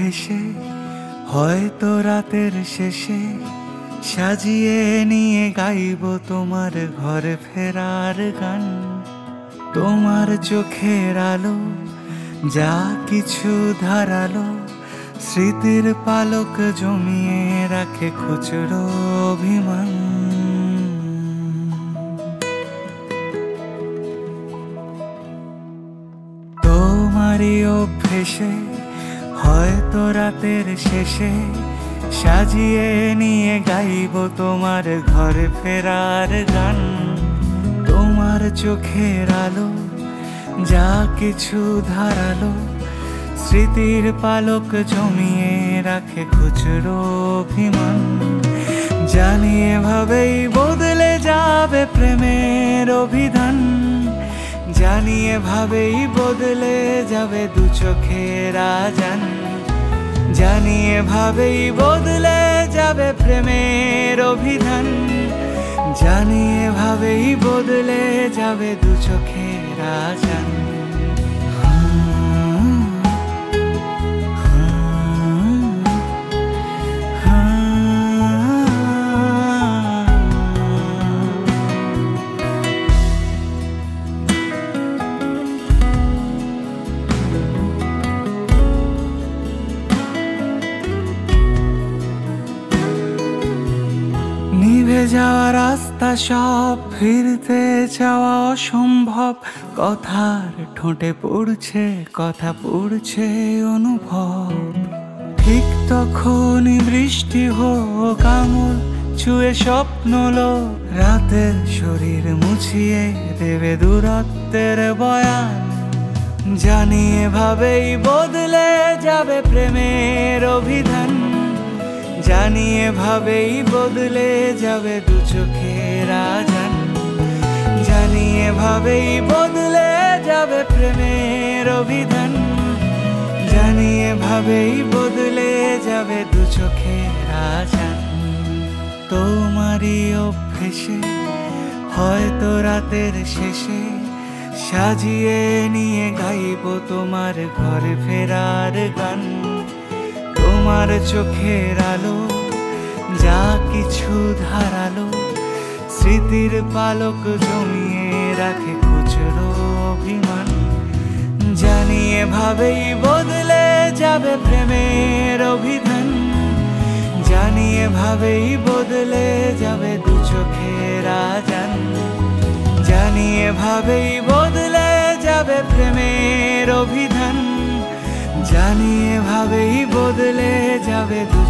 ভেসে হয়তো রাতের শেষে সাজিয়ে নিয়ে গাইব তোমার ঘরে ফেরার গান। তোমার চোখের আলো যা কিছু ধারালো স্মৃতির পালক জমিয়ে রাখে খুচরো অভিমান। তোমারই অভ্যেসে হয়তো রাতের শেষে সাজিয়ে নিয়ে গাইব তোমার ঘরে ফেরার গান। তোমার চোখের আলো যা কিছু ধারালো স্মৃতির পালক জমিয়ে রাখে খুচরো অভিমান। জানি এভাবেই বদলে যাবে প্রেমের অভিধান, জানি এভাবেই বদলে যাবে দু চোখের আজান, জানি এভাবেই বদলে যাবে প্রেমের অভিধান, জানি এভাবেই বদলে যাবে দু চোখের আজান। নিভে যাওয়া রাস্তা সব ফিরতে চাওয়া অসম্ভব, কথার ঠোঁটে পড়ছে কথা পড়ছে অনুভব। ঠিক তখনই বৃষ্টি হোক আঙুল ছুঁয়ে স্বপ্ন লো, রাতের শরীর মুছিয়ে দেবে দূরত্বের বয়ান। জানি এভাবেই বদলে যাবে প্রেমের অভিধান, জানি এভাবেই বদলে যাবে দু চোখের আজান, জানি এভাবেই বদলে যাবে প্রেমের অভিধান, জানি এভাবেই বদলে যাবে দু চোখের আজান। তোমারই অভ্যেসে হয়তো রাতের শেষে সাজিয়ে নিয়ে গাইব তোমার ঘরে ফেরার গান। তোমার চোখের আলো যা কিছু ধারালো স্মৃতির পালক জমিয়ে রাখে খুচরো অভিমান। জানি এভাবেই বদলে যাবে প্রেমের অভিধান, জানি এভাবেই বদলে যাবে দু চোখের আজান, জানি এভাবেই বদলে যাবে প্রেমের অভিধান, জানি এভাবেই বদলে যাবে দু